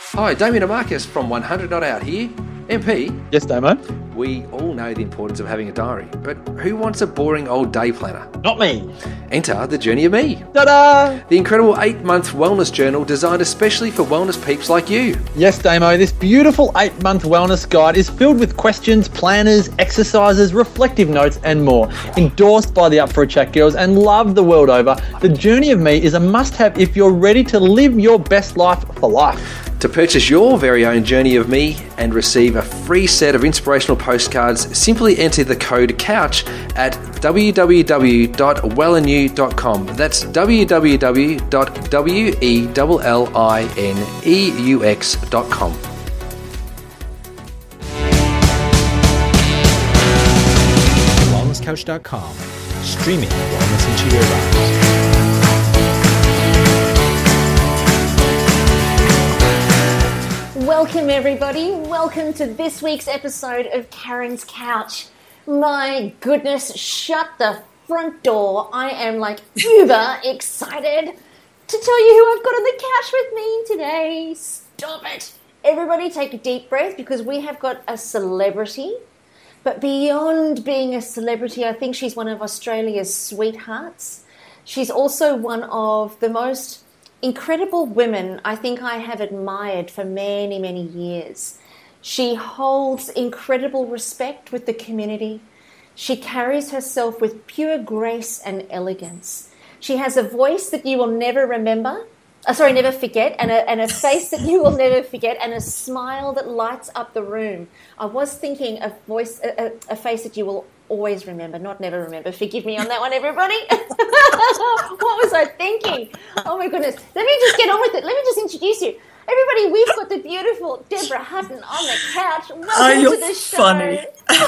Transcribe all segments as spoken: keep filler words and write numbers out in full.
Hi, Damien and Marcus from one hundred Not Out here. M P. Yes, Damo. We all know the importance of having a diary, but who wants a boring old day planner? Not me. Enter The Journey of Me. Ta-da! The incredible eight-month wellness journal designed especially for wellness peeps like you. Yes, Damo, this beautiful eight-month wellness guide is filled with questions, planners, exercises, reflective notes, and more. Endorsed by the Up For A Chat girls and loved the world over, The Journey of Me is a must-have if you're ready to live your best life for life. To purchase your very own Journey of Me and receive a free set of inspirational postcards, simply enter the code COUCH at w w w dot wellinew dot com. That's w w w dot wellineux dot com. wellness couch dot com, streaming wellness into your lives. Welcome everybody, welcome to this week's episode of Karen's Couch. My goodness, shut the front door. I am like uber excited to tell you who I've got on the couch with me today. Stop it. Everybody take a deep breath because we have got a celebrity. But beyond being a celebrity, I think she's one of Australia's sweethearts. She's also one of the most incredible women I think I have admired for many, many years. She holds incredible respect with the community. She carries herself with pure grace and elegance. She has a voice that you will never remember, uh, sorry, never forget, and a, and a face that you will never forget, and a smile that lights up the room. I was thinking a voice, a, a face that you will always remember, not never remember. Forgive me on that one, everybody. What was I thinking? Oh, my goodness. Let me just get on with it. Let me just introduce you. Everybody, we've got the beautiful Deborah Hutton on the couch. Welcome oh, you're to the show. Funny.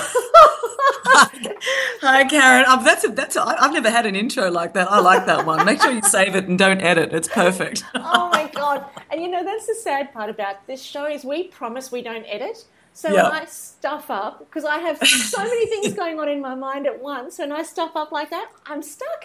Hi, Karen. Um, that's a, that's a, I've never had an intro like that. I like that one. Make sure you save it and don't edit. It's perfect. Oh, my God. And, you know, that's the sad part about this show is we promise we don't edit. So yeah. when I stuff up, because I have so many things going on in my mind at once, when I stuff up like that, I'm stuck.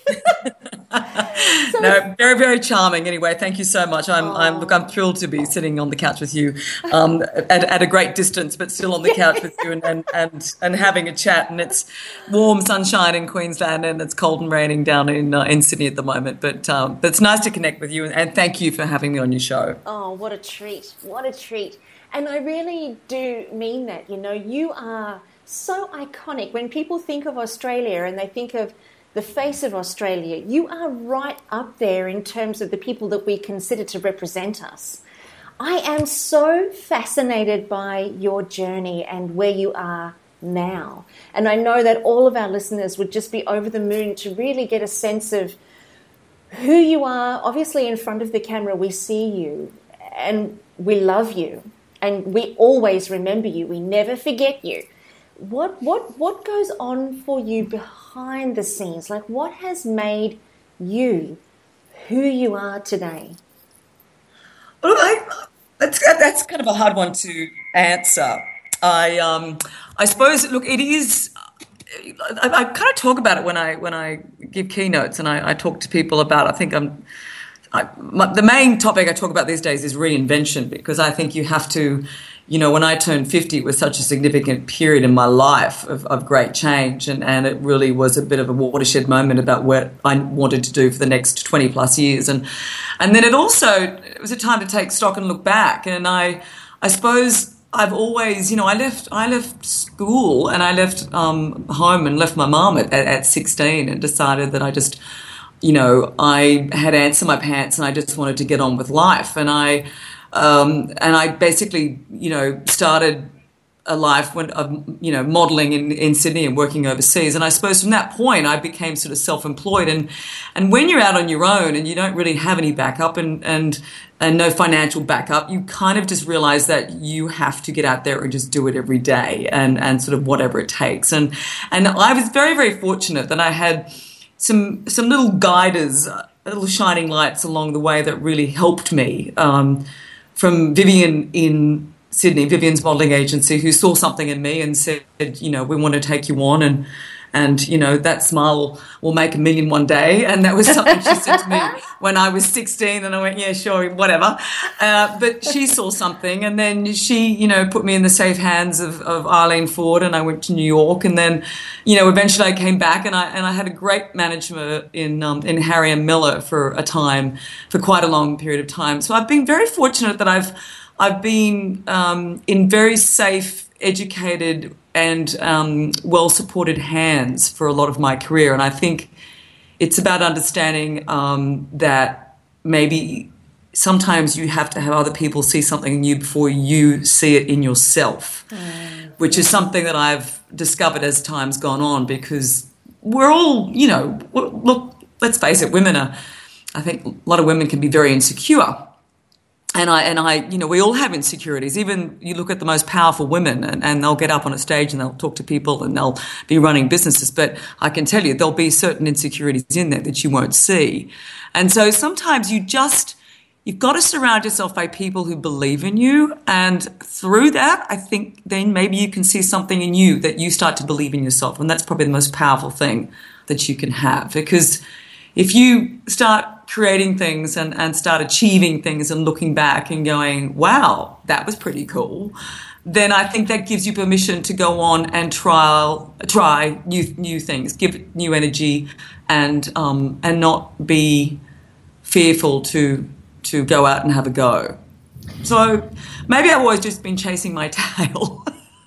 so, no, very, very charming. Anyway, thank you so much. I'm, oh. I'm, look, I'm thrilled to be sitting on the couch with you, um, at, at a great distance, but still on the couch with you and, and, and, and having a chat. And it's warm sunshine in Queensland, and it's cold and raining down in uh, in Sydney at the moment. But um, but it's nice to connect with you, and, and thank you for having me on your show. Oh, what a treat! What a treat! And I really do mean that. You know, you are so iconic. When people think of Australia and they think of the face of Australia, you are right up there in terms of the people that we consider to represent us. I am so fascinated by your journey and where you are now. And I know that all of our listeners would just be over the moon to really get a sense of who you are. Obviously, in front of the camera, we see you and we love you and we always remember you. We never forget you. What what what goes on for you behind the scenes? Like, what has made you who you are today? Well, I, that's that's kind of a hard one to answer. I um I suppose look, it is. I, I kind of talk about it when I when I give keynotes and I, I talk to people about. I think I'm. I, my, the main topic I talk about these days is reinvention, because I think you have to, you know, when I turned fifty, it was such a significant period in my life of, of great change, and, and it really was a bit of a watershed moment about what I wanted to do for the next twenty plus years. And and then it also, it was a time to take stock and look back. And I I suppose I've always, you know, I left I left school and I left um, home and left my mum at, at, at sixteen and decided that I just, you know, I had ants in my pants and I just wanted to get on with life. And I, um, and I basically, you know, started a life when, of, you know, modelling in, in Sydney and working overseas. And I suppose from that point I became sort of self-employed. And, and when you're out on your own and you don't really have any backup and, and, and no financial backup, you kind of just realise that you have to get out there and just do it every day and, and sort of whatever it takes. And, and I was very, very fortunate that I had some some little guiders, uh, little shining lights along the way that really helped me. Um, from Vivian in Sydney, Vivian's modelling agency, who saw something in me and said, you know, we want to take you on and and, you know, that smile will make a million one day. And that was something she said to me when I was sixteen, and I went, yeah, sure, whatever. Uh, but she saw something, and then she, you know, put me in the safe hands of, of Arlene Ford, and I went to New York, and then, you know, eventually I came back, and I and I had a great manager in um, in Harry and Miller for a time, for quite a long period of time. So I've been very fortunate that I've I've been um, in very safe, educated, and um, well-supported hands for a lot of my career. And I think it's about understanding um, that maybe sometimes you have to have other people see something in you before you see it in yourself, mm. which is something that I've discovered as time's gone on, because we're all, you know, look, let's face it, women are, I think a lot of women can be very insecure. And I, and I, you know, we all have insecurities. Even you look at the most powerful women, and, and they'll get up on a stage and they'll talk to people and they'll be running businesses. But I can tell you there'll be certain insecurities in there that you won't see. And so sometimes you just, you've got to surround yourself by people who believe in you. And through that, I think then maybe you can see something in you that you start to believe in yourself. And that's probably the most powerful thing that you can have. Because if you start creating things and, and start achieving things and looking back and going, wow, that was pretty cool, then I think that gives you permission to go on and trial, try new new things, give it new energy, and um, and not be fearful to to go out and have a go. So maybe I've always just been chasing my tail.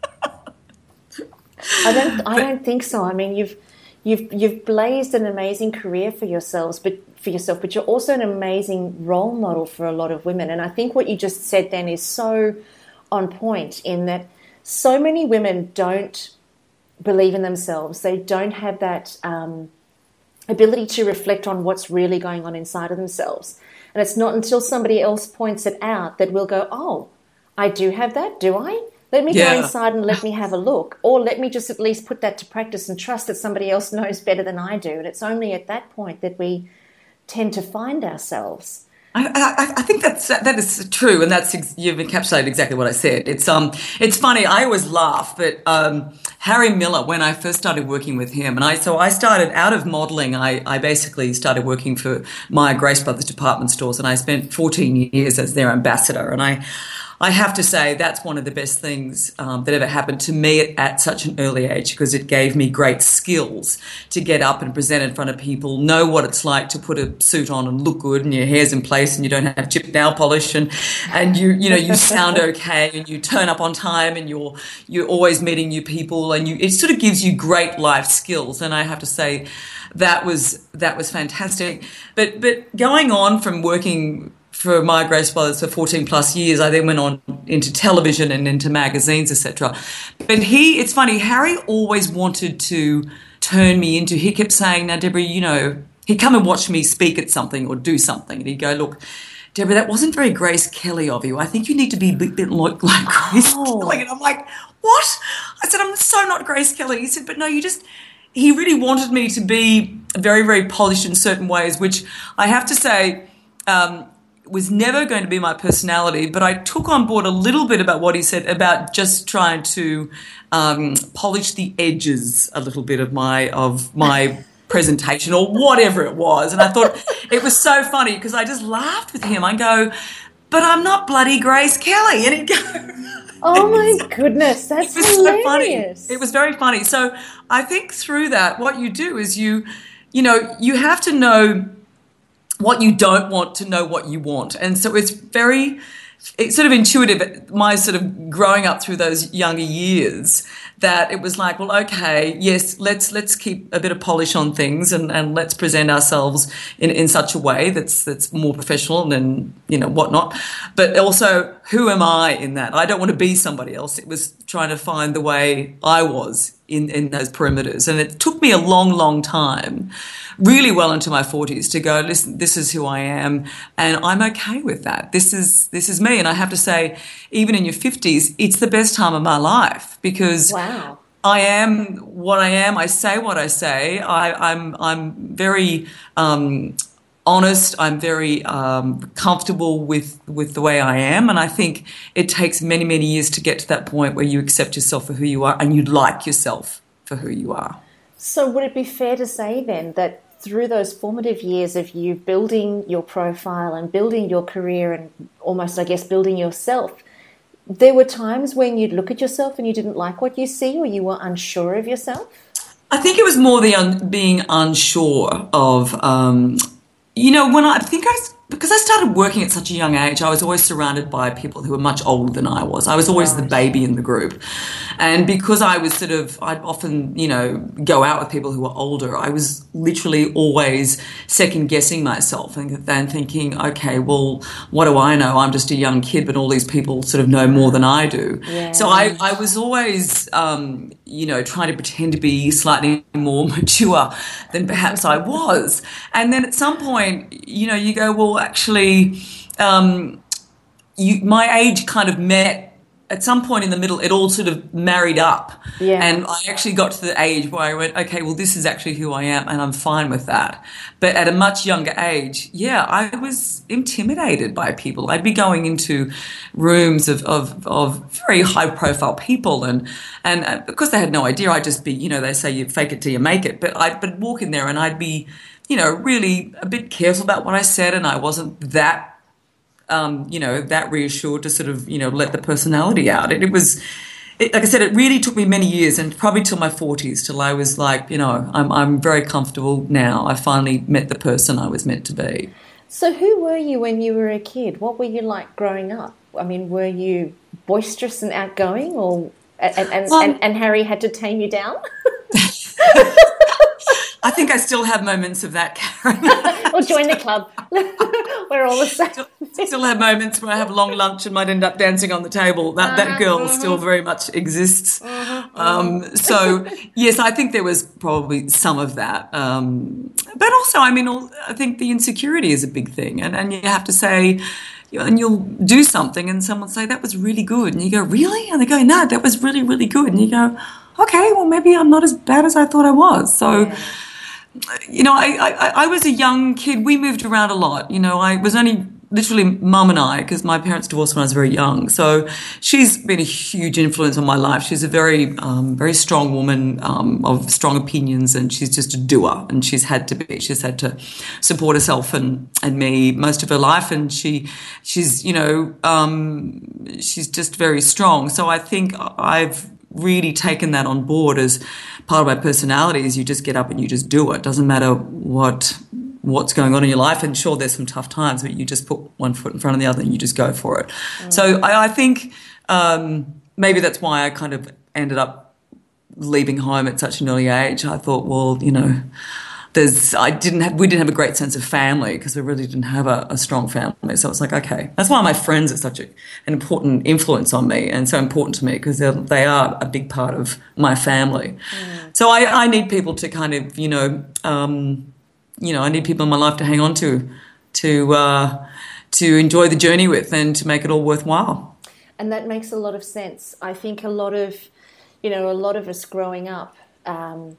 I don't I don't think so. I mean, you've You've you've blazed an amazing career for yourselves, but for yourself, but you're also an amazing role model for a lot of women. And I think what you just said then is so on point, in that so many women don't believe in themselves. They don't have that um, ability to reflect on what's really going on inside of themselves. And it's not until somebody else points it out that we'll go, oh, I do have that, do I? Let me yeah. go inside and let me have a look. Or let me just at least put that to practice and trust that somebody else knows better than I do. And it's only at that point that we tend to find ourselves. I, I, I think that's that is true, and that's you've encapsulated exactly what I said. It's um, it's funny. I always laugh, but um, Harry Miller, when I first started working with him, and I so I started out of modelling. I, I basically started working for my Grace Brothers department stores, and I spent fourteen years as their ambassador. And I. I have to say that's one of the best things um, that ever happened to me at, at such an early age, because it gave me great skills to get up and present in front of people, know what it's like to put a suit on and look good, and your hair's in place and you don't have chipped nail polish, and, and you you know you sound okay, and you turn up on time, and you're you're always meeting new people, and you it sort of gives you great life skills. And I have to say that was that was fantastic. But but going on from working for my Grace Brothers for fourteen plus years, I then went on into television and into magazines, et cetera. But he, it's funny, Harry always wanted to turn me into, he kept saying, now, Deborah, you know, he'd come and watch me speak at something or do something, and he'd go, look, Deborah, that wasn't very Grace Kelly of you. I think you need to be a bit, bit like, like Grace oh. Kelly. And I'm like, what? I said, I'm so not Grace Kelly. He said, but no, you just, he really wanted me to be very, very polished in certain ways, which I have to say, um, was never going to be my personality, but I took on board a little bit about what he said about just trying to um, polish the edges a little bit of my of my presentation or whatever it was. And I thought it was so funny because I just laughed with him. I go, but I'm not bloody Grace Kelly. And he'd go, oh my goodness, that's it was hilarious. So funny. It was very funny. So I think through that, what you do is you, you know, you have to know what you don't want to know what you want. And so it's very, it's sort of intuitive, my sort of growing up through those younger years, that it was like, well, okay, yes, let's let's keep a bit of polish on things, and, and let's present ourselves in, in such a way that's that's more professional and, you know, whatnot. But also, who am I in that? I don't want to be somebody else. It was trying to find the way I was in, in those perimeters. And it took me a long, long time, really well into my forties, to go, listen, this is who I am, and I'm okay with that. This is this is me. And I have to say, even in your fifties, it's the best time of my life, because wow. I am what I am. I say what I say. I, I'm I'm very um, honest. I'm very um, comfortable with, with the way I am, and I think it takes many, many years to get to that point where you accept yourself for who you are and you like yourself for who you are. So would it be fair to say then that through those formative years of you building your profile and building your career and almost, I guess, building yourself, there were times when you'd look at yourself and you didn't like what you see, or you were unsure of yourself? I think it was more the un- being unsure of, um, you know, when I, I think I, because I started working at such a young age, I was always surrounded by people who were much older than I was. I was always the baby in the group. And because I was sort of, I'd often, you know, go out with people who were older, I was literally always second guessing myself and then thinking, okay, well, what do I know? I'm just a young kid, but all these people sort of know more than I do. Yeah. So I, I was always, um, you know, trying to pretend to be slightly more mature than perhaps I was. And then at some point, you know, you go, well, actually, um, you, my age kind of met at some point in the middle. It all sort of married up. Yeah. And I actually got to the age where I went, okay, well, this is actually who I am and I'm fine with that. But at a much younger age, yeah, I was intimidated by people. I'd be going into rooms of, of, of very high-profile people and, and because they had no idea, I'd just be, you know, they say you fake it till you make it. But I'd, but walk in there and I'd be, you know, really a bit careful about what I said, and I wasn't that, um, you know, that reassured to sort of, you know, let the personality out. It, it was, it, like I said, it really took me many years, and probably till my forties, till I was like, you know, I'm I'm very comfortable now. I finally met the person I was meant to be. So who were you when you were a kid? What were you like growing up? I mean, were you boisterous and outgoing, or and and, Um, and, and Harry had to tame you down? I think I still have moments of that, Karen. Or join the club. We're all the same. Still have moments where I have a long lunch and might end up dancing on the table. That that girl uh-huh. still very much exists. Uh-huh. Um, so yes, I think there was probably some of that. Um, but also, I mean, all, I think the insecurity is a big thing, and and you have to say. And you'll do something and someone will say, that was really good. And you go, really? And they go, no, that was really, really good. And you go, okay, well, maybe I'm not as bad as I thought I was. So, yeah. you know, I, I, I was a young kid. We moved around a lot. You know, I was only literally mum and I, because my parents divorced when I was very young. So she's been a huge influence on my life. She's a very, um, very strong woman um, of strong opinions, and she's just a doer, and she's had to be. She's had to support herself and, and me most of her life, and she, she's, you know, um, she's just very strong. So I think I've really taken that on board as part of my personality. Is you just get up and you just do it. Doesn't matter what what's going on in your life, and sure, there's some tough times, but you just put one foot in front of the other and you just go for it. Mm. So I, I think um, maybe that's why I kind of ended up leaving home at such an early age. I thought, well, you know, there's I didn't have we didn't have a great sense of family because we really didn't have a, a strong family. So it's like, okay, that's why my friends are such a, an important influence on me and so important to me, because they are a big part of my family. Mm. So I, I need people to kind of, you know. Um, You know, I need people in my life to hang on to, to uh, to enjoy the journey with, and to make it all worthwhile. And that makes a lot of sense. I think a lot of, you know, a lot of us growing up. Um,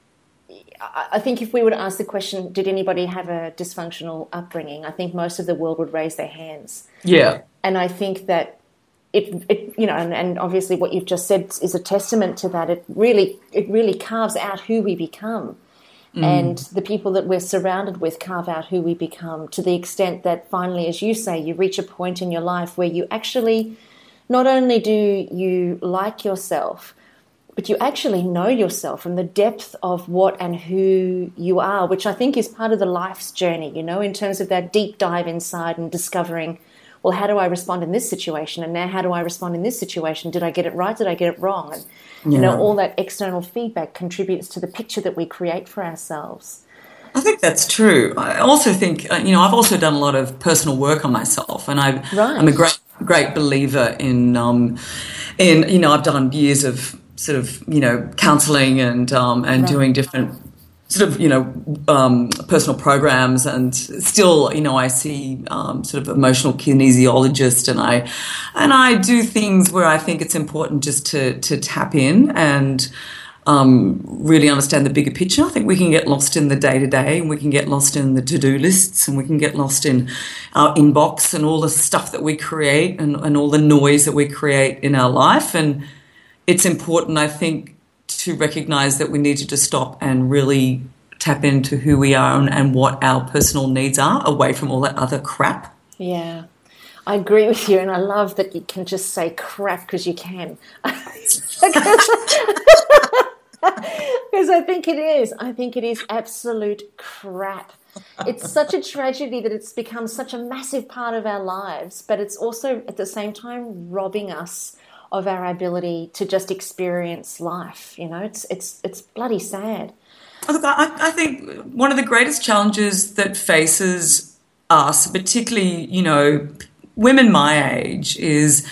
I, I think if we were to ask the question, did anybody have a dysfunctional upbringing? I think most of the world would raise their hands. Yeah. And I think that it, it you know, and, and obviously what you've just said is a testament to that. It really, it really carves out who we become. Mm. And the people that we're surrounded with carve out who we become, to the extent that finally, as you say, you reach a point in your life where you actually, not only do you like yourself, but you actually know yourself from the depth of what and who you are, which I think is part of the life's journey, you know, in terms of that deep dive inside and discovering, well, how do I respond in this situation? And now how do I respond in this situation? Did I get it right? Did I get it wrong? And, yeah. you know, all that external feedback contributes to the picture that we create for ourselves. I think that's true. I also think, you know, I've also done a lot of personal work on myself, and I, right. I'm a great, great believer in, um, in, you know, I've done years of sort of, you know, counselling and um, and right. doing different sort of, you know, um, personal programs, and still, you know, I see um, sort of emotional kinesiologist, and I and I do things where I think it's important just to to tap in and um, really understand the bigger picture. I think we can get lost in the day-to-day, and we can get lost in the to-do lists, and we can get lost in our inbox and all the stuff that we create, and, and all the noise that we create in our life. And it's important, I think, to recognise that we need to just stop and really tap into who we are and, and what our personal needs are away from all that other crap. Yeah, I agree with you, and I love that you can just say crap because you can. Because I think it is. I think it is absolute crap. It's such a tragedy that it's become such a massive part of our lives, but it's also at the same time robbing us of our ability to just experience life. You know, it's it's it's bloody sad. Look, I, I think one of the greatest challenges that faces us, particularly, you know, women my age, is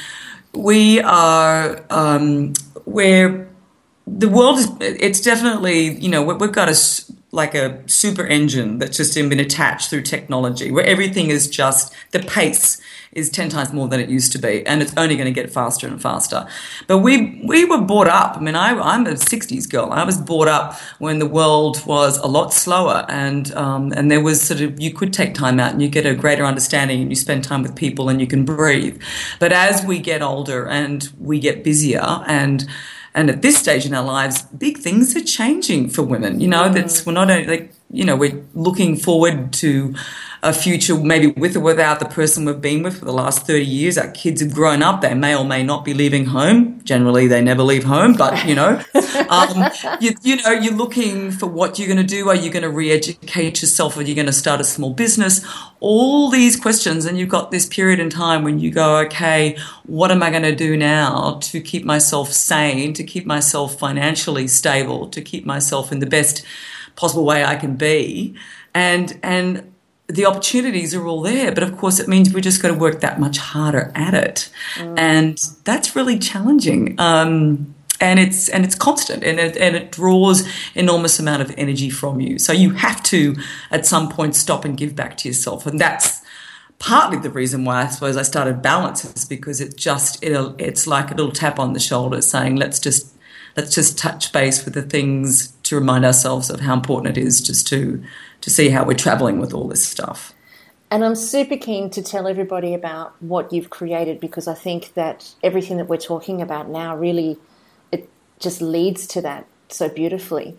we are um, we're the world is. It's definitely, you know, we've got a like a super engine that's just been attached through technology, where everything is just, the pace is ten times more than it used to be, and it's only going to get faster and faster. But we we were brought up, I mean, I, I'm a sixties girl. I was brought up when the world was a lot slower, and um, and there was sort of, you could take time out and you get a greater understanding and you spend time with people and you can breathe. But as we get older and we get busier, and And at this stage in our lives, big things are changing for women. You know, mm. that's we're not only, like, you know, we're looking forward to a future maybe with or without the person we've been with for the last thirty years. Our kids have grown up. They may or may not be leaving home. Generally, they never leave home, but, you know, um, you, you know, you're looking for what you're going to do. Are you going to re-educate yourself? Are you going to start a small business? All these questions, and you've got this period in time when you go, okay, what am I going to do now to keep myself sane, to keep myself financially stable, to keep myself in the best possible way I can be? And and the opportunities are all there, but of course it means we just got to work that much harder at it, mm. and that's really challenging. Um, and it's and it's constant, and it and it draws enormous amount of energy from you. So you have to, at some point, stop and give back to yourself, and that's partly the reason why I suppose I started Balance, is because it just it'll, it's like a little tap on the shoulder saying, let's just let's just touch base with the things to remind ourselves of how important it is just to to see how we're travelling with all this stuff. And I'm super keen to tell everybody about what you've created, because I think that everything that we're talking about now really, it just leads to that so beautifully.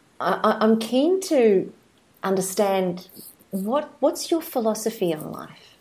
I, I'm keen to understand what what's your philosophy on life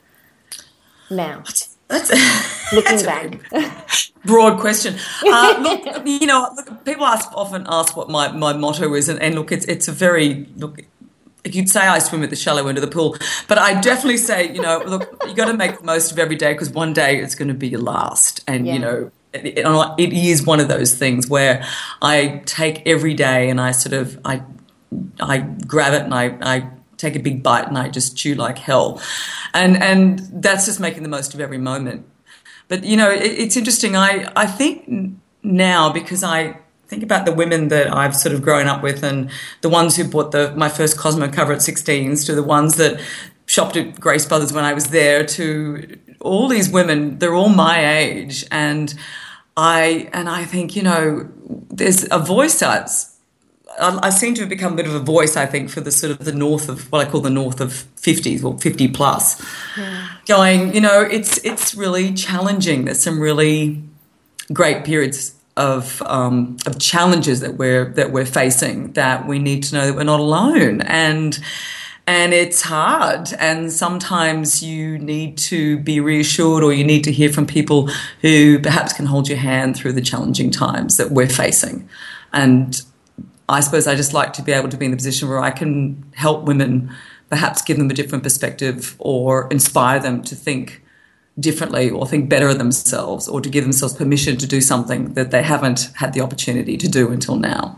now? That's, looking that's back. Broad question. Uh, look, you know, look, people ask, often ask what my, my motto is, and, and look, it's it's a very look. You'd say I swim at the shallow end of the pool, but I definitely say, you know, look, you got to make the most of every day, because one day it's going to be your last, and yeah. you know, it, it, it is one of those things where I take every day and I sort of I I grab it and I I. take a big bite and I just chew like hell, and and that's just making the most of every moment. But you know, it, it's interesting. I I think now, because I think about the women that I've sort of grown up with, and the ones who bought the my first Cosmo cover at sixteens, to the ones that shopped at Grace Brothers when I was there, to all these women. They're all my age, and I and I think, you know, there's a voice that's. I seem to have become a bit of a voice, I think, for the sort of the north of what I call the north of fifties or fifty plus, yeah. going, you know, it's it's really challenging. There's some really great periods of um, of challenges that we're that we're facing, that we need to know that we're not alone, and and it's hard. And sometimes you need to be reassured, or you need to hear from people who perhaps can hold your hand through the challenging times that we're facing. And I suppose I just like to be able to be in the position where I can help women, perhaps give them a different perspective, or inspire them to think differently or think better of themselves, or to give themselves permission to do something that they haven't had the opportunity to do until now.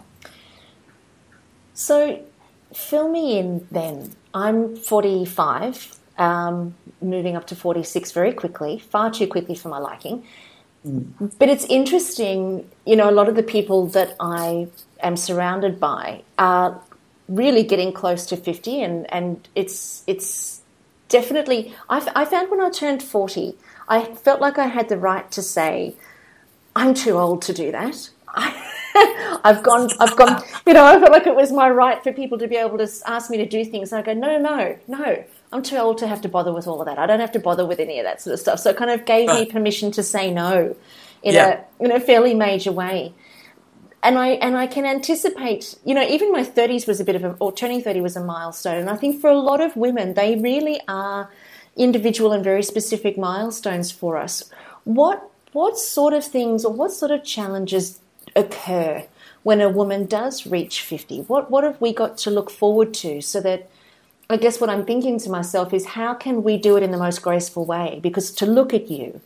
So fill me in then. I'm forty-five, um, moving up to forty-six very quickly, far too quickly for my liking. Mm. But it's interesting, you know, a lot of the people that I am surrounded by are really getting close to fifty, and, and it's it's definitely, I, I found when I turned forty, I felt like I had the right to say, I'm too old to do that. I, I've gone, I've gone, you know, I felt like it was my right for people to be able to ask me to do things. And I go, no, no, no, I'm too old to have to bother with all of that. I don't have to bother with any of that sort of stuff. So it kind of gave me permission to say no in, yeah. a, in a fairly major way. and I and I can anticipate, you know, even my thirties was a bit of a, or turning thirty was a milestone. And I think for a lot of women, they really are individual and very specific milestones for us. What what sort of things or what sort of challenges occur when a woman does reach fifty? What what have we got to look forward to, so that, I guess what I'm thinking to myself is, how can we do it in the most graceful way? Because to look at you,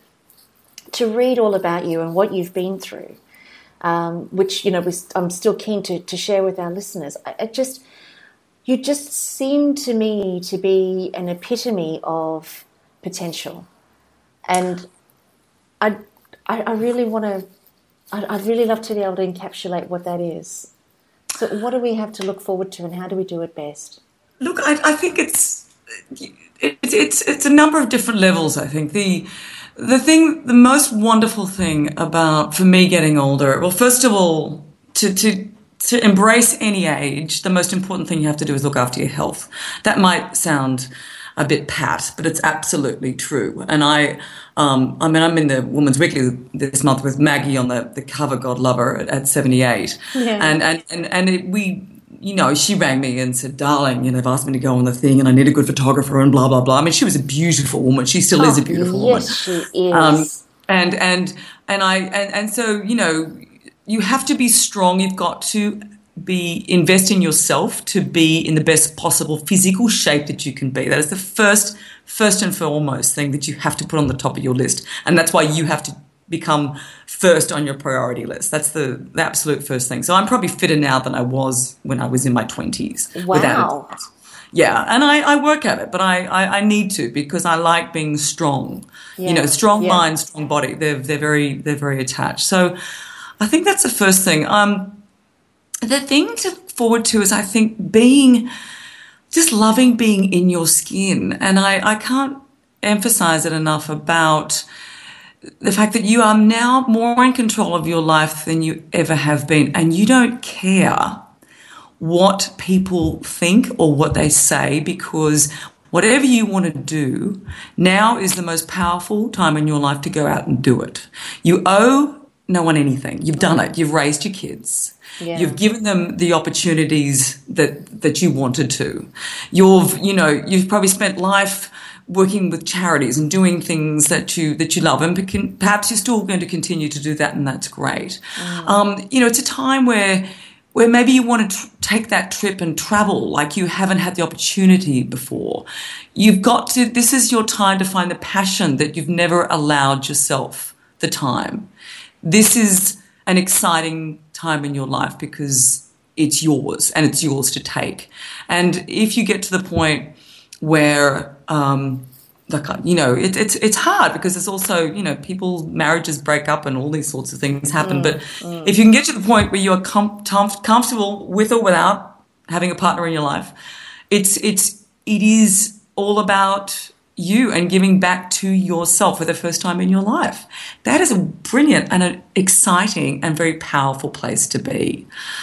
to read all about you and what you've been through, um, which, you know, we, I'm still keen to, to share with our listeners, I, I just, you just seem to me to be an epitome of potential. And I, I, I really want to, I'd, I'd really love to be able to encapsulate what that is. So what do we have to look forward to, and how do we do it best? Look, I, I think it's, it, it's it's a number of different levels. I think the the thing, the most wonderful thing about, for me, getting older, well, first of all, to to to embrace any age, the most important thing you have to do is look after your health. That might sound a bit pat, but it's absolutely true. And I, um, I mean, I'm in the Women's Weekly this month with Maggie on the, the cover, God love her, at, at seventy-eight. Yeah. And, and, and, and it, we, you know, she rang me and said, darling, you know, they've asked me to go on the thing and I need a good photographer and blah, blah, blah. I mean, she was a beautiful woman. She still oh, is a beautiful yes, woman. Yes, she is. Um, and, and, and I, and, and so, you know, you have to be strong. You've got to be invest in yourself to be in the best possible physical shape that you can be. That is the first, first and foremost thing that you have to put on the top of your list. And that's why you have to become first on your priority list. That's the, the absolute first thing. So I'm probably fitter now than I was when I was in my twenties. Wow. Without it. Yeah, and I, I work at it, but I, I, I need to, because I like being strong. Yeah. You know, strong yeah. mind, strong body. They're they're very they're very attached. So I think that's the first thing. Um, the thing to look forward to is, I think, being just loving being in your skin, and I, I can't emphasize it enough about the fact that you are now more in control of your life than you ever have been, and you don't care what people think or what they say, because whatever you want to do, now is the most powerful time in your life to go out and do it. You owe no one anything. You've done it. You've raised your kids. Yeah. You've given them the opportunities that, that you wanted to. You've, you know, you've probably spent life working with charities and doing things that you that you love, and perhaps you're still going to continue to do that, and that's great. Mm. Um, you know, it's a time where where maybe you want to tr- take that trip and travel like you haven't had the opportunity before. You've got to. This is your time to find the passion that you've never allowed yourself the time. This is an exciting time in your life because it's yours and it's yours to take. And if you get to the point where, um, like, you know, it, it's it's hard because it's also, you know, people, marriages break up and all these sorts of things happen. Mm, but mm. if you can get to the point where you're com- com- comfortable with or without having a partner in your life, it's it's it is all about you and giving back to yourself for the first time in your life. That is a brilliant and an exciting and very powerful place to be.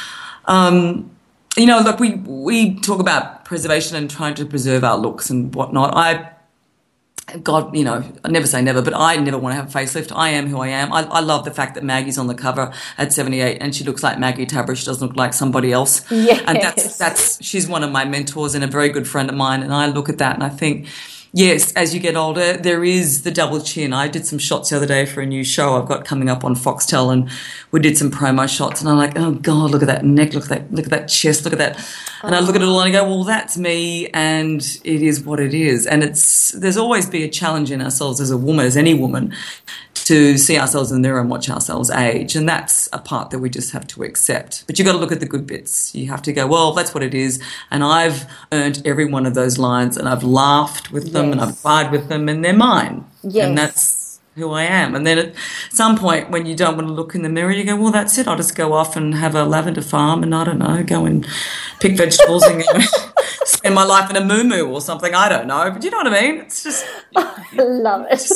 Um, you know, look, we we talk about preservation and trying to preserve our looks and whatnot. I, God, you know, I never say never, but I never want to have a facelift. I am who I am. I, I love the fact that Maggie's on the cover at seventy-eight and she looks like Maggie Tabra. She doesn't look like somebody else. Yes. And that's, that's, she's one of my mentors and a very good friend of mine. And I look at that and I think, yes, as you get older, there is the double chin. I did some shots the other day for a new show I've got coming up on Foxtel, and we did some promo shots, and I'm like, oh God, look at that neck, look at that, look at that chest, look at that. And I look at it all and I go, well, that's me, and it is what it is. And it's, there's always be a challenge in ourselves as a woman, as any woman, to see ourselves in the mirror and watch ourselves age. And that's a part that we just have to accept. But you've got to look at the good bits. You have to go, well, that's what it is. And I've earned every one of those lines, and I've laughed with them, yes, and I've cried with them, and they're mine. Yes. And that's who I am. And then at some point when you don't want to look in the mirror, you go, well, that's it. I'll just go off and have a lavender farm and, I don't know, go and pick vegetables and spend my life in a moo-moo or something. I don't know. But you know what I mean? It's just... I love it.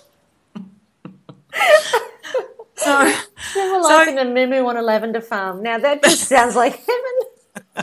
So, Never life so, in a moo on a lavender farm. Now that just sounds like heaven.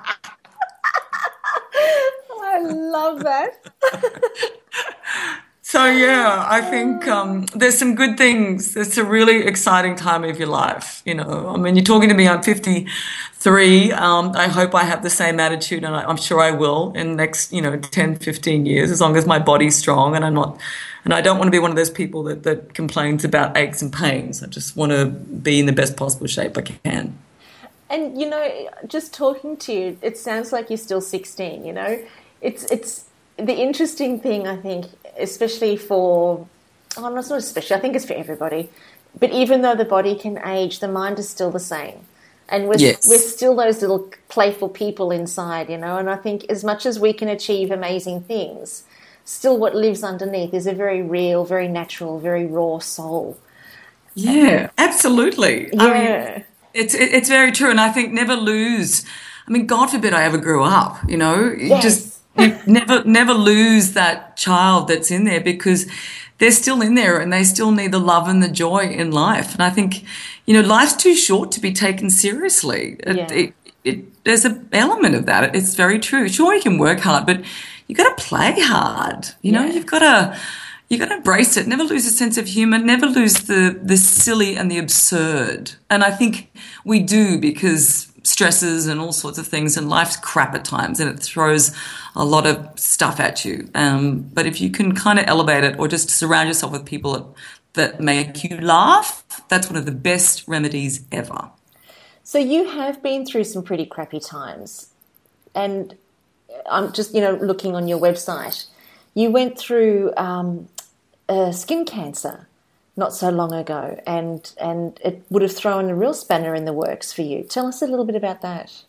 I love that. So, yeah, I think um, there's some good things. It's a really exciting time of your life, you know. I mean, you're talking to me, I'm fifty-three. Um, I hope I have the same attitude, and I, I'm sure I will in the next, you know, ten, fifteen years, as long as my body's strong and I'm not, and I don't want to be one of those people that, that complains about aches and pains. I just want to be in the best possible shape I can. And, you know, just talking to you, it sounds like you're still sixteen, you know. It's it's the interesting thing, I think, especially for, oh, not so especially, I think it's for everybody, but even though the body can age, the mind is still the same. And we're, yes. we're still those little playful people inside, you know, and I think as much as we can achieve amazing things, still what lives underneath is a very real, very natural, very raw soul. Yeah, absolutely. Yeah. I mean, it's, it, it's very true, and I think never lose, I mean, God forbid I ever grew up, you know, Yes. just you never never lose that child that's in there, because they're still in there and they still need the love and the joy in life. And I think, you know, life's too short to be taken seriously. It, Yeah. it, it, there's an element of that. It's very true. Sure, you can work hard, but you got to play hard. You know, Yeah. you've got to you got to embrace it. Never lose a sense of humour. Never lose the the silly and the absurd. And I think we do, because stresses and all sorts of things, and life's crap at times, and it throws a lot of stuff at you. Um, but if you can kind of elevate it, or just surround yourself with people that, that make you laugh, that's one of the best remedies ever. So you have been through some pretty crappy times, and I'm just, you know, looking on your website. You went through um, uh, skin cancer not so long ago, and and it would have thrown a real spanner in the works for you. Tell us a little bit about that.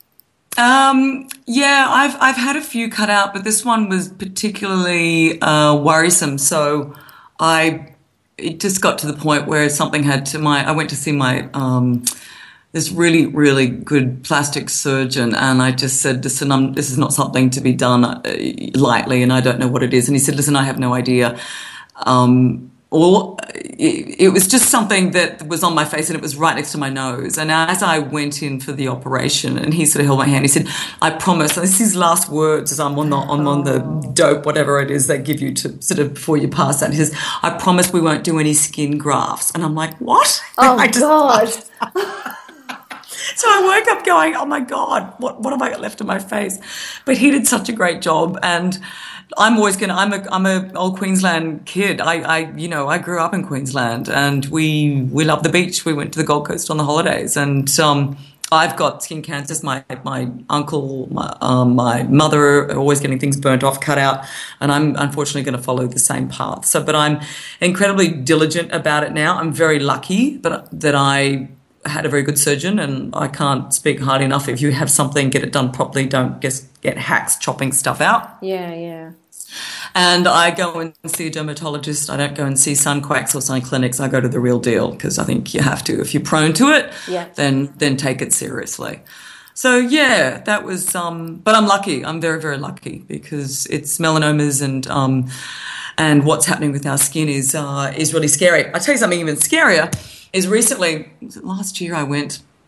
Um, yeah, I've I've had a few cut out, but this one was particularly uh, worrisome. So I it just got to the point where something had to my I went to see my um, this really really good plastic surgeon, and I just said, listen, I'm, this is not something to be done uh, lightly, and I don't know what it is. And he said, listen, I have no idea. Um, Or it, it was just something that was on my face, and it was right next to my nose. And as I went in for the operation, and he sort of held my hand, he said, I promise, and this is his last words as I'm on the, I'm on the dope, whatever it is they give you to sort of before you pass out. He says, I promise we won't do any skin grafts. And I'm like, what? Oh, I just, God. So I woke up going, oh, my God, what, what have I got left on my face? But he did such a great job, and I'm always going to, I'm a, I'm a old Queensland kid. I, I, you know, I grew up in Queensland, and we, we love the beach. We went to the Gold Coast on the holidays, and, um, I've got skin cancers. My, my uncle, my, um, my mother are always getting things burnt off, cut out, and I'm unfortunately going to follow the same path. So, but I'm incredibly diligent about it now. I'm very lucky that, that I had a very good surgeon, and I can't speak hard enough. If you have something, get it done properly. Don't just get hacks chopping stuff out. Yeah, yeah. And I go and see a dermatologist. I don't go and see sun quacks or sun clinics. I go to the real deal, because I think you have to. If you're prone to it, Yeah. then then take it seriously. So, yeah, that was um, – but I'm lucky. I'm very, very lucky, because it's melanomas, and um, and what's happening with our skin is uh, is really scary. I'll tell you something even scarier is recently – was it last year I went –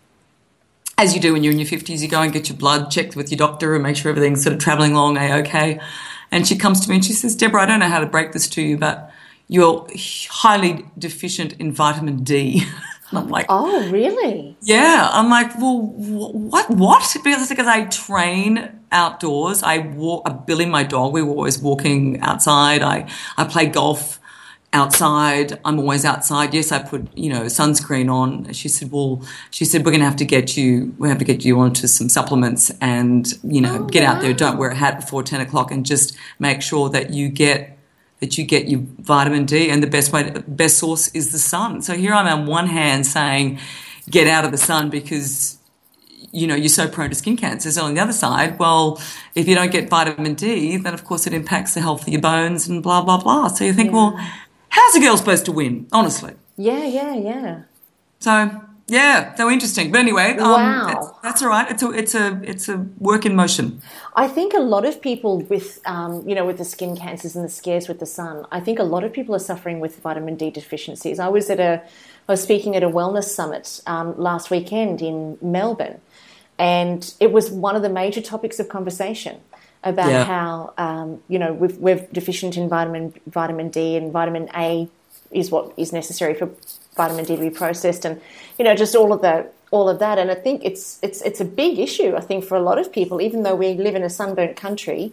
as you do when you're in your fifties, you go and get your blood checked with your doctor and make sure everything's sort of travelling along A-OK. And she comes to me and she says, Deborah, I don't know how to break this to you, but you're highly deficient in vitamin D. And I'm like, Oh, really? yeah. I'm like, well, what? What? Because, because I train outdoors. I walk, uh, Billy, my dog, we were always walking outside. I, I play golf outside. I'm always outside. Yes, I put, you know, sunscreen on. She said, well, she said, we're going to have to get you, we have to get you onto some supplements, and, you know, Oh, get out there. wow. Don't wear a hat before ten o'clock, and just make sure that you get, that you get your vitamin D. And the best way, to, best source is the sun. So here I'm on one hand saying, get out of the sun, because, you know, you're so prone to skin cancers. And on the other side, well, if you don't get vitamin D, then of course it impacts the health of your bones and blah, blah, blah. So you think, Yeah. well, how's a girl supposed to win, honestly? Yeah, yeah, yeah. So, yeah, so interesting. But anyway, um, Wow. that's, that's all right. It's a, it's a, it's a work in motion. I think a lot of people with, um, you know, with the skin cancers and the scares with the sun, I think a lot of people are suffering with vitamin D deficiencies. I was at a, I was speaking at a wellness summit um, last weekend in Melbourne, and it was one of the major topics of conversation. about Yeah. how um, you know we've, we're deficient in vitamin vitamin D, and vitamin A is what is necessary for vitamin D to be processed, and you know just all of that, all of that. And I think it's it's it's a big issue. I think for a lot of people, even though we live in a sunburnt country,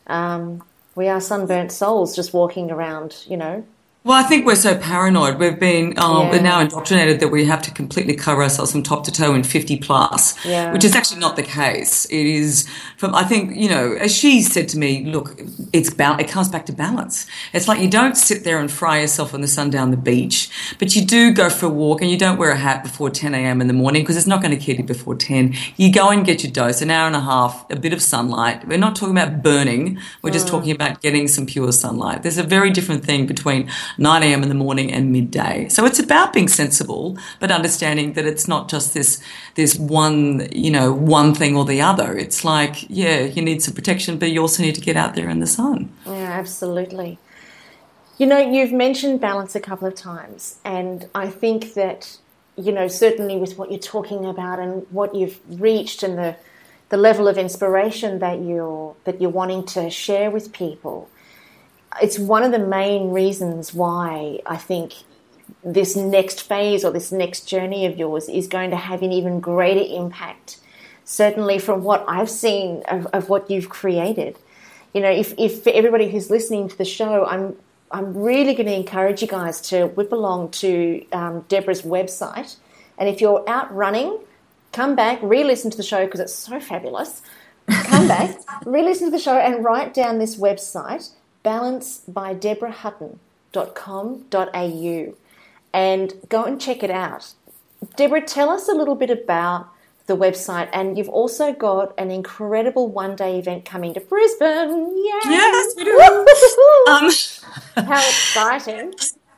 um, we are sunburnt souls just walking around, you know. Well, I think we're so paranoid. We've been um, Yeah. we're now indoctrinated that we have to completely cover ourselves from top to toe in fifty plus, Yeah. which is actually not the case. It is from, I think, you know, as she said to me, look, it's ba- it comes back to balance. It's like you don't sit there and fry yourself in the sun down the beach, but you do go for a walk and you don't wear a hat before ten a.m. in the morning because it's not going to kill you before ten. You go and get your dose, an hour and a half, a bit of sunlight. We're not talking about burning. We're just talking about getting some pure sunlight. There's a very different thing between nine a.m. in the morning and midday. So it's about being sensible, but understanding that it's not just this this one, you know, one thing or the other. It's like, yeah, you need some protection, but you also need to get out there in the sun. Yeah, absolutely. You know, you've mentioned balance a couple of times, and I think that, you know, certainly with what you're talking about and what you've reached and the the level of inspiration that you're that you're wanting to share with people, it's one of the main reasons why I think this next phase or this next journey of yours is going to have an even greater impact, certainly from what I've seen of, of what you've created. You know, if, if for everybody who's listening to the show, I'm I'm really going to encourage you guys to whip along to um, Deborah's website. And if you're out running, come back, re-listen to the show because it's so fabulous. Come back, re-listen to the show and write down this website, balance by deborah hutton dot com dot a u, and go and check it out. Deborah, tell us a little bit about the website, and you've also got an incredible one-day event coming to Brisbane. Yay! Yes, we do. um, How exciting.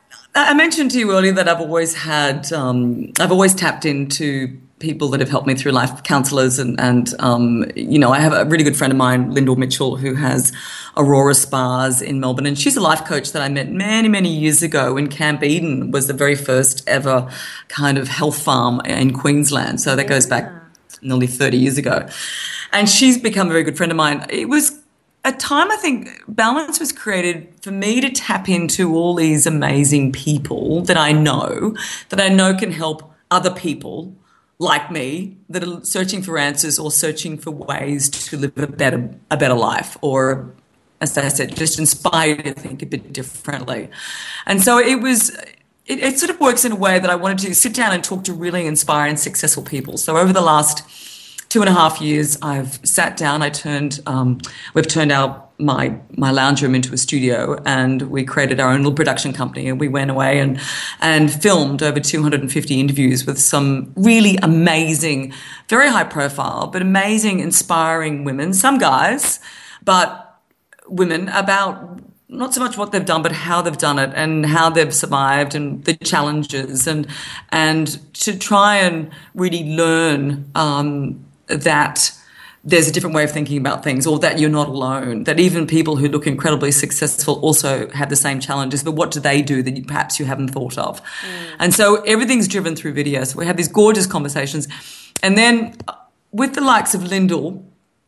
I mentioned to you earlier that I've always had, um, I've always tapped into people that have helped me through life, counsellors, and, and um, you know, I have a really good friend of mine, Lyndall Mitchell, who has Aurora Spas in Melbourne, and she's a life coach that I met many, many years ago when Camp Eden was the very first ever kind of health farm in Queensland. So that goes back nearly thirty years ago. And she's become a very good friend of mine. It was a time, I think, balance was created for me to tap into all these amazing people that I know, that I know can help other people like me that are searching for answers or searching for ways to live a better a better life, or, as I said, just inspired to think a bit differently. And so it was, it, it sort of works in a way that I wanted to sit down and talk to really inspiring, successful people. So over the last two and a half years, I've sat down, I turned, um, we've turned our my my lounge room into a studio, and we created our own little production company, and we went away and and filmed over two hundred fifty interviews with some really amazing, very high profile, but amazing, inspiring women, some guys, but women, about not so much what they've done, but how they've done it and how they've survived and the challenges, and and to try and really learn um, that there's a different way of thinking about things, or that you're not alone, that even people who look incredibly successful also have the same challenges, but what do they do that you, perhaps you haven't thought of? Mm. And so everything's driven through video. So we have these gorgeous conversations. And then with the likes of Lyndall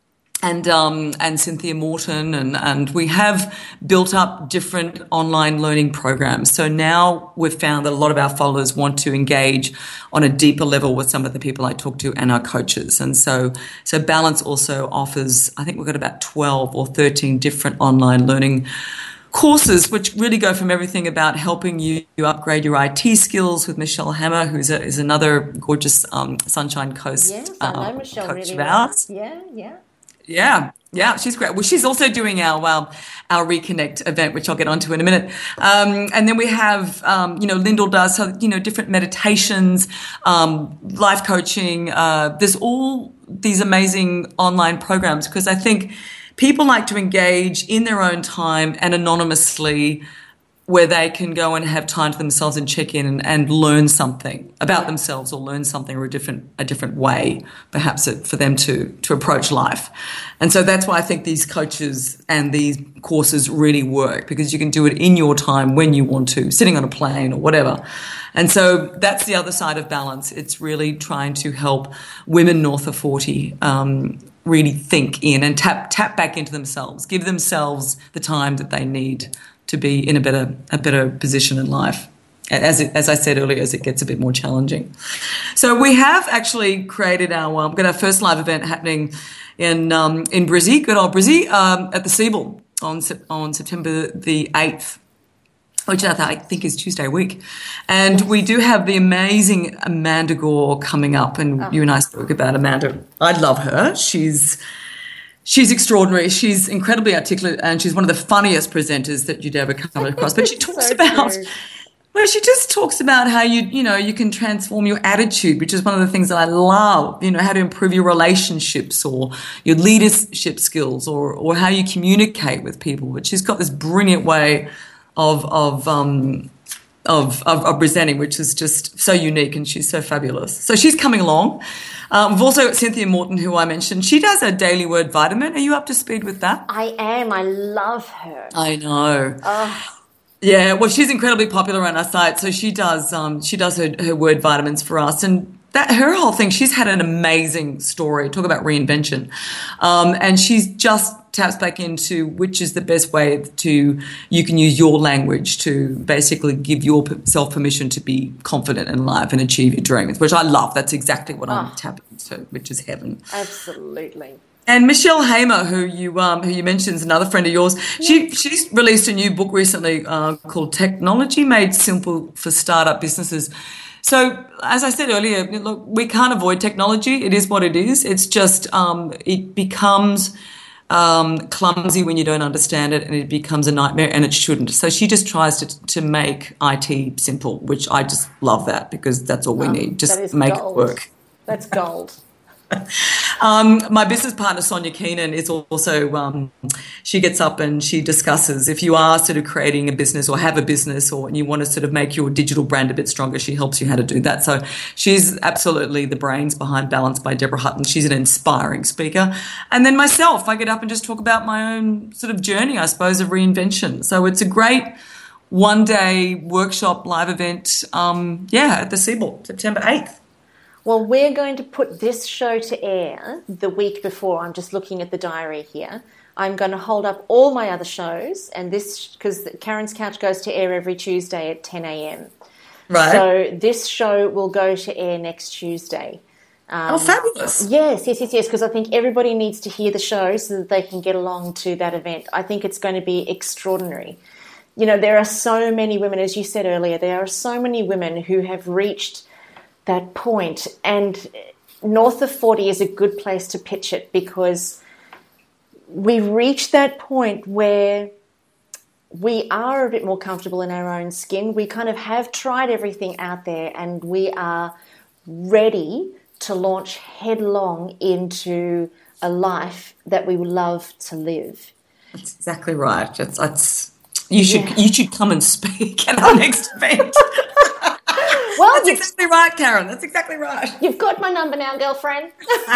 and um, and Cynthia Morton, and, and we have built up different online learning programs. So now we've found that a lot of our followers want to engage on a deeper level with some of the people I talk to and our coaches. And so so Balance also offers, I think we've got about twelve or thirteen different online learning courses, which really go from everything about helping you, you upgrade your I T skills with Michelle Hammer, who's a, is another gorgeous um, Sunshine Coast yes, I know um, Michelle coach really of well. ours. Yeah, yeah. Yeah, yeah, she's great. Well, she's also doing our well, our Reconnect event, which I'll get onto in a minute. Um, and then we have, um, you know, Lyndall does, so, you know, different meditations, um, life coaching. Uh, there's all these amazing online programs, because I think people like to engage in their own time and anonymously, where they can go and have time to themselves and check in and, and learn something about themselves, or learn something or a different a different way, perhaps, for them to to approach life. And so that's why I think these coaches and these courses really work, because you can do it in your time when you want to, sitting on a plane or whatever. And so that's the other side of Balance. It's really trying to help women north of forty um, really think in and tap tap back into themselves, give themselves the time that they need to be in a better a better position in life. As it, as I said earlier, as it gets a bit more challenging. So we have actually created our um, got our first live event happening in um, in Brizzy, good old Brizzy, um, at the Siebel on on September the eighth. Which I think is Tuesday week. And we do have the amazing Amanda Gore coming up, and oh. you and I spoke about Amanda. I love her. She's she's extraordinary. She's incredibly articulate, and she's one of the funniest presenters that you'd ever come across. But she talks so about, true. well, she just talks about how you, you know, you can transform your attitude, which is one of the things that I love, you know, how to improve your relationships or your leadership skills or, or how you communicate with people. But she's got this brilliant way Of of um of, of of presenting, which is just so unique, and she's so fabulous. So she's coming along. Um, we've also got Cynthia Morton, who I mentioned. She does a daily word vitamin. Are you up to speed with that? I am. I love her. I know. Oh. Yeah. Well, she's incredibly popular on our site. So she does um she does her, her word vitamins for us, and that her whole thing. She's had an amazing story. Talk about reinvention, um, and she's just taps back into which is the best way to you can use your language to basically give yourself permission to be confident in life and achieve your dreams, which I love. That's exactly what oh. I'm tapping into, which is heaven. Absolutely. And Michelle Hamer, who you um, who you mentioned, is another friend of yours. She she's released a new book recently uh, called Technology Made Simple for Startup Businesses. So, as I said earlier, look, we can't avoid technology. It is what it is. It's just um, it becomes um, clumsy when you don't understand it, and it becomes a nightmare, and it shouldn't. So she just tries to to make I T simple, which I just love that, because that's all we um, need. Just make gold. it work. That's gold. Um, my business partner, Sonia Keenan, is also, um, she gets up and she discusses if you are sort of creating a business or have a business or you want to sort of make your digital brand a bit stronger, she helps you how to do that. So she's absolutely the brains behind Balance by Deborah Hutton. She's an inspiring speaker. And then myself, I get up and just talk about my own sort of journey, I suppose, of reinvention. So it's a great one-day workshop live event, um, yeah, at the Siebel, September eighth. Well, we're going to put this show to air the week before. I'm just looking at the diary here. I'm going to hold up all my other shows, and this, because Karen's Couch goes to air every Tuesday at ten a.m. Right. So this show will go to air next Tuesday. Um, oh, fabulous. Yes, yes, yes, yes, because I think everybody needs to hear the show so that they can get along to that event. I think it's going to be extraordinary. You know, there are so many women, as you said earlier, there are so many women who have reached that point, and north of forty is a good place to pitch it, because we've reached that point where we are a bit more comfortable in our own skin. We kind of have tried everything out there, and we are ready to launch headlong into a life that we would love to live. That's exactly right. It's, it's you should yeah. you should come and speak at our next event. Well, that's exactly right, Karen. That's exactly right. You've got my number now, girlfriend.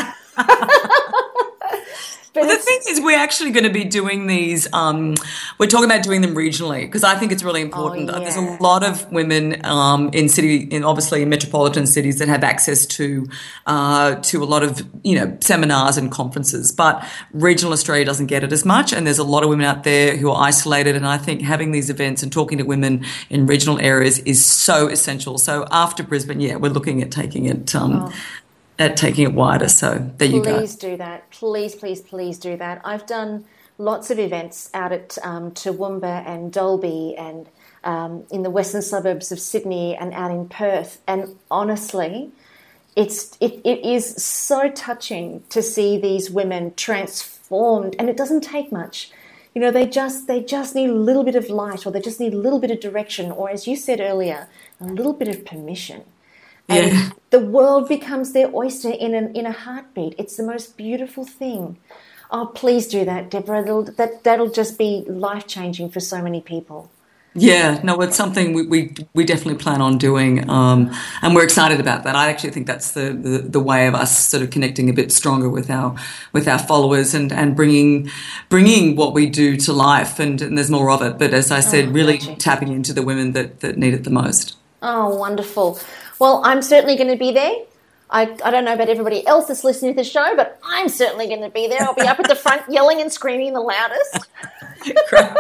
But the thing is, we're actually going to be doing these, um, we're talking about doing them regionally, because I think it's really important. Oh, yeah. There's a lot of women um, in city, in obviously in metropolitan cities, that have access to uh, to a lot of, you know, seminars and conferences, but regional Australia doesn't get it as much, and there's a lot of women out there who are isolated, and I think having these events and talking to women in regional areas is so essential. So after Brisbane, yeah, we're looking at taking it um, oh. at taking it wider. So there you go. Please do that. Please, please, please do that. I've done lots of events out at um, Toowoomba and Dalby and um, in the western suburbs of Sydney and out in Perth. And honestly, it's it, it is so touching to see these women transformed, and it doesn't take much. You know, they just they just need a little bit of light, or they just need a little bit of direction, or, as you said earlier, a little bit of permission. And yeah. the world becomes their oyster in an, in a heartbeat. It's the most beautiful thing. Oh, please do that, Deborah. That'll, that, that'll just be life-changing for so many people. Yeah, no, it's something we we, we definitely plan on doing, um, and we're excited about that. I actually think that's the, the, the way of us sort of connecting a bit stronger with our with our followers and, and bringing bringing what we do to life. And, and there's more of it. But as I said, oh, really gotcha. tapping into the women that, that need it the most. Oh, wonderful. Well, I'm certainly going to be there. I, I don't know about everybody else that's listening to the show, but I'm certainly going to be there. I'll be up at the front yelling and screaming the loudest. Great.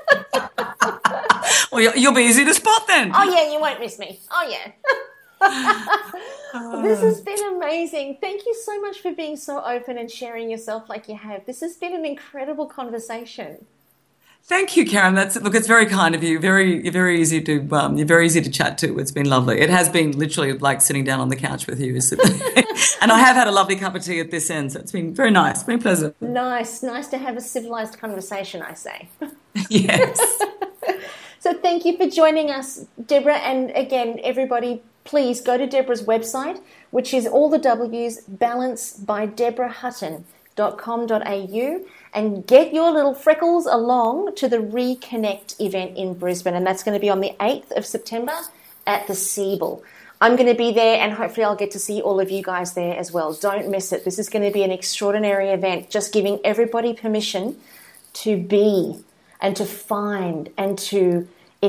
Well, you'll, you'll be easy to spot then. Oh, yeah, you won't miss me. Oh, yeah. This has been amazing. Thank you so much for being so open and sharing yourself like you have. This has been an incredible conversation. Thank you, Karen. That's look. It's very kind of you. Very, you're very easy to. Um, you're very easy to chat to. It's been lovely. It has been literally like sitting down on the couch with you, and I have had a lovely cup of tea at this end. So it's been very nice. It's been pleasant. Nice, nice to have a civilized conversation, I say. Yes. So thank you for joining us, Deborah. And again, everybody, please go to Deborah's website, which is all the W's, balance by deborah hutton dot com dot a u, and get your little freckles along to the Reconnect event in Brisbane. And that's going to be on the eighth of September at the Siebel. I'm going to be there, and hopefully I'll get to see all of you guys there as well. Don't miss it. This is going to be an extraordinary event, just giving everybody permission to be and to find and to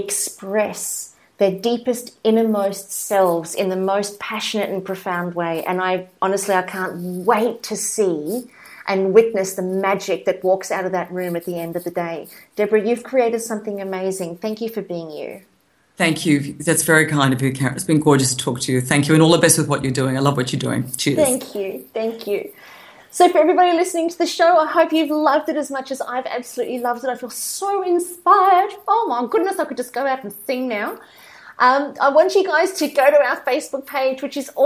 express their deepest, innermost selves in the most passionate and profound way. And I honestly, I can't wait to see and witness the magic that walks out of that room at the end of the day. Deborah, you've created something amazing. Thank you for being you. Thank you. That's very kind of you, Karen. It's been gorgeous to talk to you. Thank you, and all the best with what you're doing. I love what you're doing. Cheers. Thank you. Thank you. So for everybody listening to the show, I hope you've loved it as much as I've absolutely loved it. I feel so inspired. Oh, my goodness, I could just go out and sing now. Um, I want you guys to go to our Facebook page, which is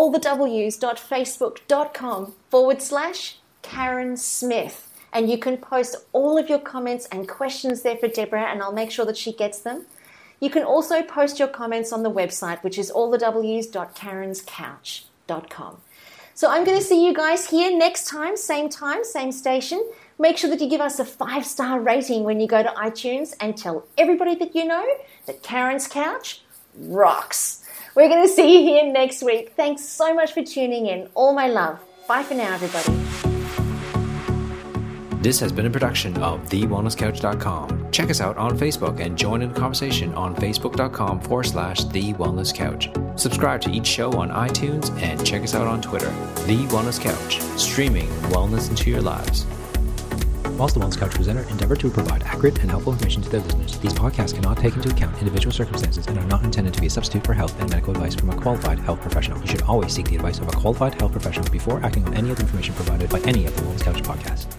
allthews.facebook.com forward slash Karen Smith. And you can post all of your comments and questions there for Deborah, and I'll make sure that she gets them. You can also post your comments on the website, which is allthews dot karens couch dot com. So I'm going to see you guys here next time, same time, same station. Make sure that you give us a five-star rating when you go to iTunes, and tell everybody that you know that Karen's Couch rocks. We're going to see you here next week. Thanks so much for tuning in. All my love. Bye for now, everybody. This has been a production of the wellness couch dot com. Check us out on Facebook and join in the conversation on facebook.com forward slash The Wellness Couch. Subscribe to each show on iTunes and check us out on Twitter. The Wellness Couch, streaming wellness into your lives. Whilst the Wellness Couch presenter endeavor to provide accurate and helpful information to their listeners, these podcasts cannot take into account individual circumstances and are not intended to be a substitute for health and medical advice from a qualified health professional. You should always seek the advice of a qualified health professional before acting on any of the information provided by any of the Wellness Couch podcasts.